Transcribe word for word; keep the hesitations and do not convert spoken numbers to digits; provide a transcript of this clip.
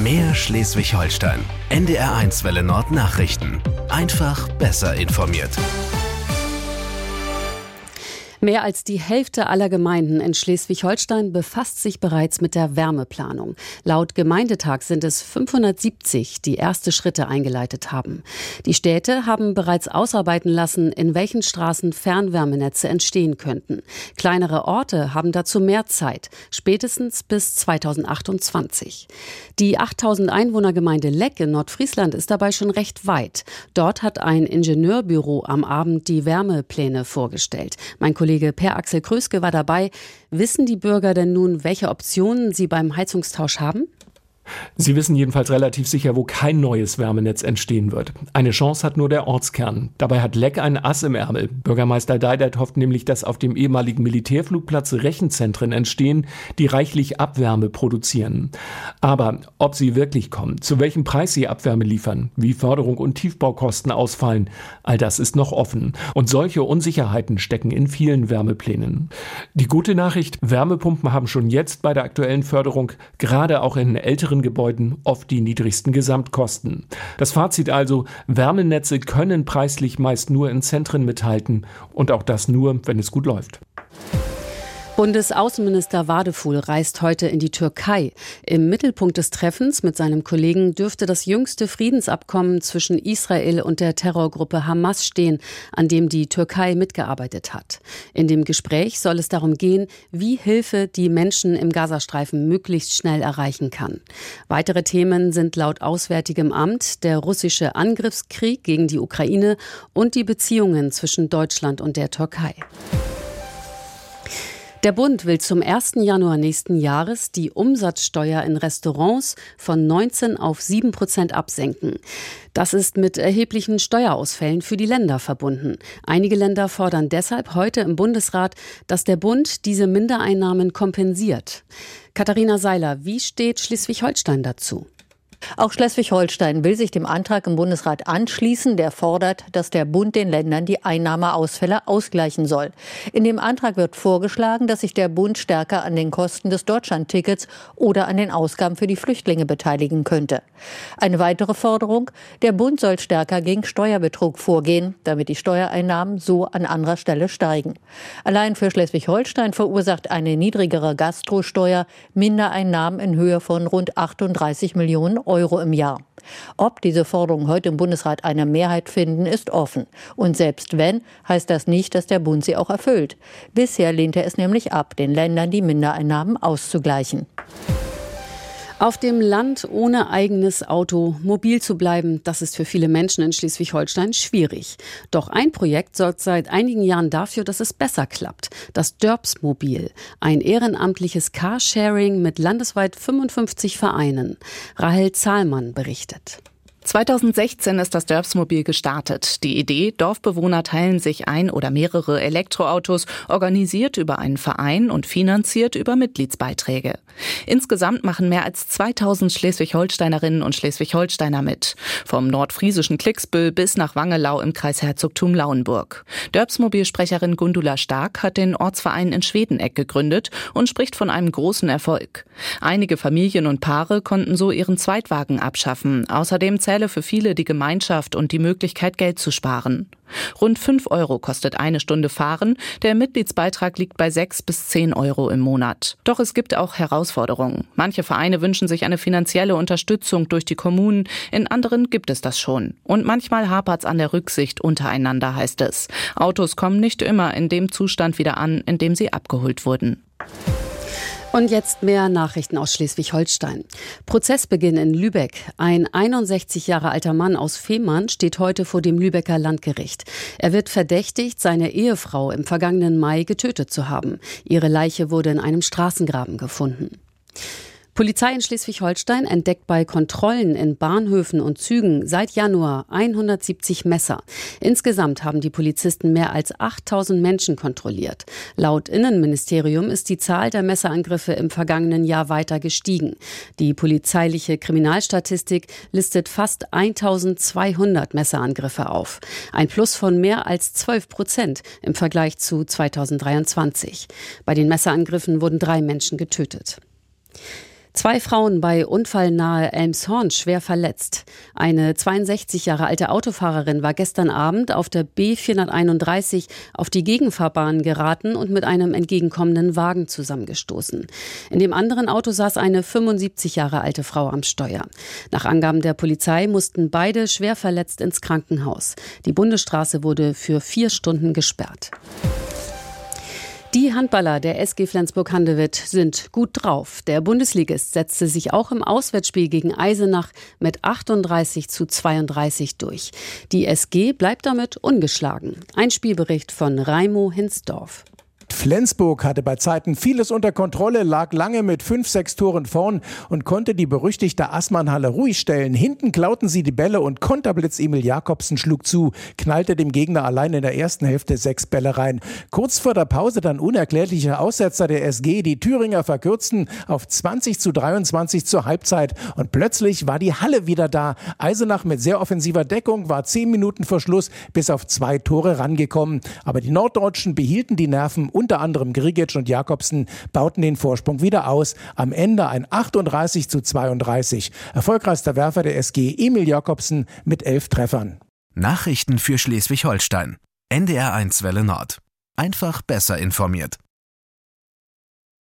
Mehr Schleswig-Holstein. N D R eins Welle Nord Nachrichten. Einfach besser informiert. Mehr als die Hälfte aller Gemeinden in Schleswig-Holstein befasst sich bereits mit der Wärmeplanung. Laut Gemeindetag sind es fünfhundertsiebzig, die erste Schritte eingeleitet haben. Die Städte haben bereits ausarbeiten lassen, in welchen Straßen Fernwärmenetze entstehen könnten. Kleinere Orte haben dazu mehr Zeit, spätestens bis zweitausendachtundzwanzig. Die achttausend Einwohnergemeinde Leck in Nordfriesland ist dabei schon recht weit. Dort hat ein Ingenieurbüro am Abend die Wärmepläne vorgestellt. Mein Kollege Per Axel Kröske war dabei. Wissen die Bürger denn nun, welche Optionen sie beim Heizungstausch haben? Sie wissen jedenfalls relativ sicher, wo kein neues Wärmenetz entstehen wird. Eine Chance hat nur der Ortskern. Dabei hat Leck ein Ass im Ärmel. Bürgermeister Deidert hofft nämlich, dass auf dem ehemaligen Militärflugplatz Rechenzentren entstehen, die reichlich Abwärme produzieren. Aber ob sie wirklich kommen, zu welchem Preis sie Abwärme liefern, wie Förderung und Tiefbaukosten ausfallen, all das ist noch offen. Und solche Unsicherheiten stecken in vielen Wärmeplänen. Die gute Nachricht, Wärmepumpen haben schon jetzt bei der aktuellen Förderung, gerade auch in älteren Gebäuden, oft die niedrigsten Gesamtkosten. Das Fazit also, Wärmenetze können preislich meist nur in Zentren mithalten und auch das nur, wenn es gut läuft. Bundesaußenminister Wadefuhl reist heute in die Türkei. Im Mittelpunkt des Treffens mit seinem Kollegen dürfte das jüngste Friedensabkommen zwischen Israel und der Terrorgruppe Hamas stehen, an dem die Türkei mitgearbeitet hat. In dem Gespräch soll es darum gehen, wie Hilfe die Menschen im Gazastreifen möglichst schnell erreichen kann. Weitere Themen sind laut Auswärtigem Amt der russische Angriffskrieg gegen die Ukraine und die Beziehungen zwischen Deutschland und der Türkei. Der Bund will zum ersten Januar nächsten Jahres die Umsatzsteuer in Restaurants von neunzehn auf sieben Prozent absenken. Das ist mit erheblichen Steuerausfällen für die Länder verbunden. Einige Länder fordern deshalb heute im Bundesrat, dass der Bund diese Mindereinnahmen kompensiert. Katharina Seiler, wie steht Schleswig-Holstein dazu? Auch Schleswig-Holstein will sich dem Antrag im Bundesrat anschließen, der fordert, dass der Bund den Ländern die Einnahmeausfälle ausgleichen soll. In dem Antrag wird vorgeschlagen, dass sich der Bund stärker an den Kosten des Deutschlandtickets oder an den Ausgaben für die Flüchtlinge beteiligen könnte. Eine weitere Forderung: Der Bund soll stärker gegen Steuerbetrug vorgehen, damit die Steuereinnahmen so an anderer Stelle steigen. Allein für Schleswig-Holstein verursacht eine niedrigere Gastrosteuer Mindereinnahmen in Höhe von rund achtunddreißig Millionen Euro im Jahr. Ob diese Forderungen heute im Bundesrat eine Mehrheit finden, ist offen. Und selbst wenn, heißt das nicht, dass der Bund sie auch erfüllt. Bisher lehnt er es nämlich ab, den Ländern die Mindereinnahmen auszugleichen. Auf dem Land ohne eigenes Auto mobil zu bleiben, das ist für viele Menschen in Schleswig-Holstein schwierig. Doch ein Projekt sorgt seit einigen Jahren dafür, dass es besser klappt. Das Dörpsmobil, ein ehrenamtliches Carsharing mit landesweit fünfundfünfzig Vereinen. Rahel Zahlmann berichtet. zweitausendsechzehn ist das Dörpsmobil gestartet. Die Idee, Dorfbewohner teilen sich ein oder mehrere Elektroautos, organisiert über einen Verein und finanziert über Mitgliedsbeiträge. Insgesamt machen mehr als zweitausend Schleswig-Holsteinerinnen und Schleswig-Holsteiner mit. Vom nordfriesischen Klicksbüll bis nach Wangelau im Kreis Herzogtum Lauenburg. Dörpsmobilsprecherin Gundula Stark hat den Ortsverein in Schwedeneck gegründet und spricht von einem großen Erfolg. Einige Familien und Paare konnten so ihren Zweitwagen abschaffen. Außerdem zähle für viele die Gemeinschaft und die Möglichkeit, Geld zu sparen. Rund fünf Euro kostet eine Stunde Fahren. Der Mitgliedsbeitrag liegt bei sechs bis zehn Euro im Monat. Doch es gibt auch Herausforderungen. Manche Vereine wünschen sich eine finanzielle Unterstützung durch die Kommunen. In anderen gibt es das schon. Und manchmal hapert's an der Rücksicht untereinander, heißt es. Autos kommen nicht immer in dem Zustand wieder an, in dem sie abgeholt wurden. Und jetzt mehr Nachrichten aus Schleswig-Holstein. Prozessbeginn in Lübeck. Ein einundsechzig Jahre alter Mann aus Fehmarn steht heute vor dem Lübecker Landgericht. Er wird verdächtigt, seine Ehefrau im vergangenen Mai getötet zu haben. Ihre Leiche wurde in einem Straßengraben gefunden. Polizei in Schleswig-Holstein entdeckt bei Kontrollen in Bahnhöfen und Zügen seit Januar hundertsiebzig Messer. Insgesamt haben die Polizisten mehr als achttausend Menschen kontrolliert. Laut Innenministerium ist die Zahl der Messerangriffe im vergangenen Jahr weiter gestiegen. Die polizeiliche Kriminalstatistik listet fast eintausendzweihundert Messerangriffe auf. Ein Plus von mehr als zwölf Prozent im Vergleich zu zweitausenddreiundzwanzig. Bei den Messerangriffen wurden drei Menschen getötet. Zwei Frauen bei Unfall nahe Elmshorn schwer verletzt. Eine zweiundsechzig Jahre alte Autofahrerin war gestern Abend auf der B vierhunderteinunddreißig auf die Gegenfahrbahn geraten und mit einem entgegenkommenden Wagen zusammengestoßen. In dem anderen Auto saß eine fünfundsiebzig Jahre alte Frau am Steuer. Nach Angaben der Polizei mussten beide schwer verletzt ins Krankenhaus. Die Bundesstraße wurde für vier Stunden gesperrt. Die Handballer der S G Flensburg-Handewitt sind gut drauf. Der Bundesligist setzte sich auch im Auswärtsspiel gegen Eisenach mit achtunddreißig zu zweiunddreißig durch. Die S G bleibt damit ungeschlagen. Ein Spielbericht von Raimo Hinsdorf. Flensburg hatte bei Zeiten vieles unter Kontrolle, lag lange mit fünf, sechs Toren vorn und konnte die berüchtigte Assmannhalle ruhig stellen. Hinten klauten sie die Bälle und Konterblitz Emil Jakobsen schlug zu, knallte dem Gegner allein in der ersten Hälfte sechs Bälle rein. Kurz vor der Pause dann unerklärliche Aussetzer der S G. Die Thüringer verkürzten auf zwanzig zu dreiundzwanzig zur Halbzeit und plötzlich war die Halle wieder da. Eisenach mit sehr offensiver Deckung war zehn Minuten vor Schluss bis auf zwei Tore rangekommen. Aber die Norddeutschen behielten die Nerven. Unter anderem Grigic und Jakobsen bauten den Vorsprung wieder aus. Am Ende ein achtunddreißig zu zweiunddreißig. Erfolgreichster Werfer der S G Emil Jakobsen mit elf Treffern. Nachrichten für Schleswig-Holstein. N D R eins Welle Nord. Einfach besser informiert.